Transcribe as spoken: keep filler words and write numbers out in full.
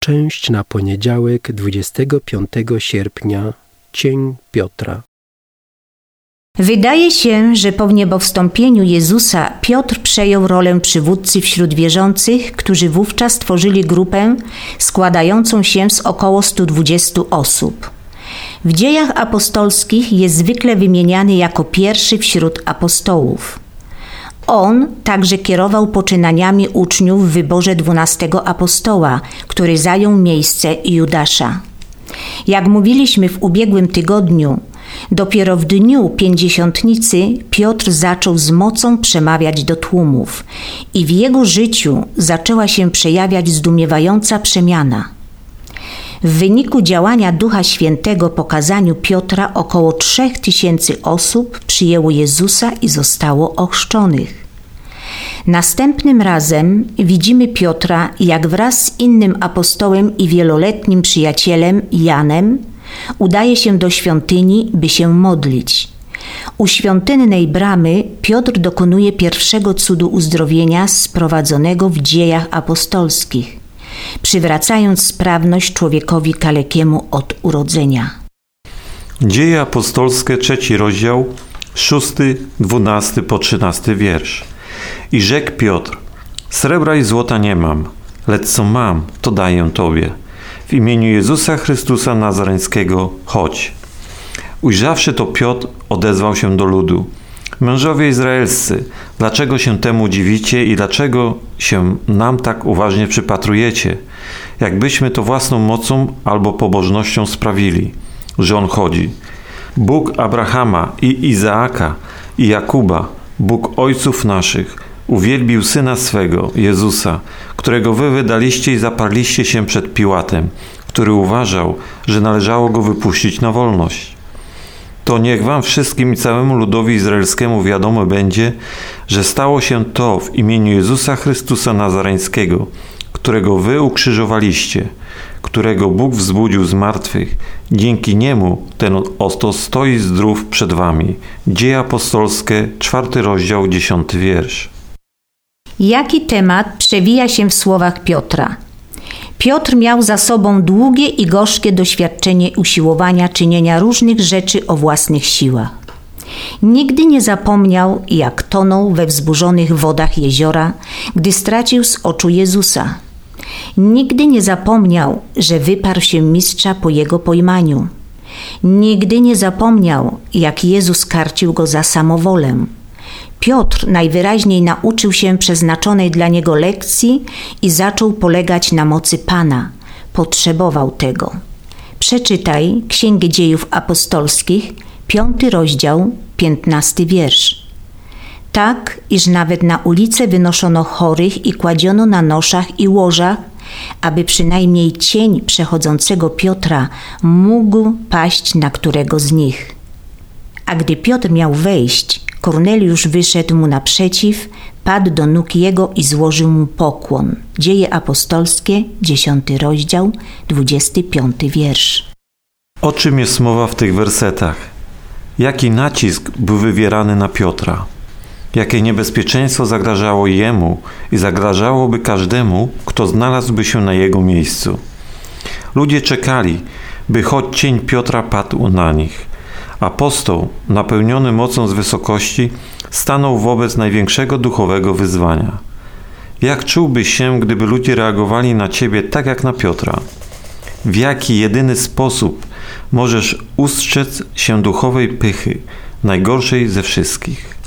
część na poniedziałek dwudziestego piątego sierpnia. Cień Piotra. Wydaje się, że po wniebowstąpieniu Jezusa Piotr przejął rolę przywódcy wśród wierzących, którzy wówczas tworzyli grupę składającą się z około stu dwudziestu osób. W Dziejach Apostolskich jest zwykle wymieniany jako pierwszy wśród apostołów. On także kierował poczynaniami uczniów w wyborze dwunastego apostoła, który zajął miejsce Judasza. Jak mówiliśmy w ubiegłym tygodniu, dopiero w dniu pięćdziesiątnicy Piotr zaczął z mocą przemawiać do tłumów i w jego życiu zaczęła się przejawiać zdumiewająca przemiana. W wyniku działania Ducha Świętego po kazaniu Piotra około trzech tysięcy osób przyjęło Jezusa i zostało ochrzczonych. Następnym razem widzimy Piotra, jak wraz z innym apostołem i wieloletnim przyjacielem Janem udaje się do świątyni, by się modlić. U świątynnej bramy Piotr dokonuje pierwszego cudu uzdrowienia sprowadzonego w Dziejach Apostolskich, przywracając sprawność człowiekowi kalekiemu od urodzenia. Dzieje apostolskie, trzeci rozdział, szósty, dwunasty po trzynasty wiersz. I rzekł Piotr: srebra i złota nie mam, lecz co mam, to daję Tobie. W imieniu Jezusa Chrystusa Nazareńskiego chodź. Ujrzawszy to Piotr, odezwał się do ludu: mężowie izraelscy, dlaczego się temu dziwicie i dlaczego się nam tak uważnie przypatrujecie, jakbyśmy to własną mocą albo pobożnością sprawili, że on chodzi? Bóg Abrahama i Izaaka i Jakuba, Bóg ojców naszych, uwielbił Syna swego, Jezusa, którego wy wydaliście i zaparliście się przed Piłatem, który uważał, że należało go wypuścić na wolność. To niech wam wszystkim i całemu ludowi izraelskiemu wiadomo będzie, że stało się to w imieniu Jezusa Chrystusa Nazareńskiego, którego wy ukrzyżowaliście, którego Bóg wzbudził z martwych. Dzięki niemu ten oto stoi zdrów przed wami. Dzieje apostolskie, czwarty rozdział, dziesiąty wiersz. Jaki temat przewija się w słowach Piotra? Piotr miał za sobą długie i gorzkie doświadczenie usiłowania czynienia różnych rzeczy o własnych siłach. Nigdy nie zapomniał, jak tonął we wzburzonych wodach jeziora, gdy stracił z oczu Jezusa. Nigdy nie zapomniał, że wyparł się mistrza po jego pojmaniu. Nigdy nie zapomniał, jak Jezus karcił go za samowolę. Piotr najwyraźniej nauczył się przeznaczonej dla niego lekcji i zaczął polegać na mocy Pana. Potrzebował tego. Przeczytaj Księgę Dziejów Apostolskich, piąty rozdział, piętnasty wiersz. Tak, iż nawet na ulicę wynoszono chorych i kładziono na noszach i łożach, aby przynajmniej cień przechodzącego Piotra mógł paść na którego z nich. A gdy Piotr miał wejść, Korneliusz wyszedł mu naprzeciw, padł do nóg jego i złożył mu pokłon. Dzieje apostolskie, dziesiąty rozdział, dwudziesty piąty wiersz. O czym jest mowa w tych wersetach? Jaki nacisk był wywierany na Piotra? Jakie niebezpieczeństwo zagrażało jemu i zagrażałoby każdemu, kto znalazłby się na jego miejscu? Ludzie czekali, by choć cień Piotra padł na nich. Apostoł, napełniony mocą z wysokości, stanął wobec największego duchowego wyzwania. Jak czułbyś się, gdyby ludzie reagowali na ciebie tak jak na Piotra? W jaki jedyny sposób możesz ustrzec się duchowej pychy, najgorszej ze wszystkich?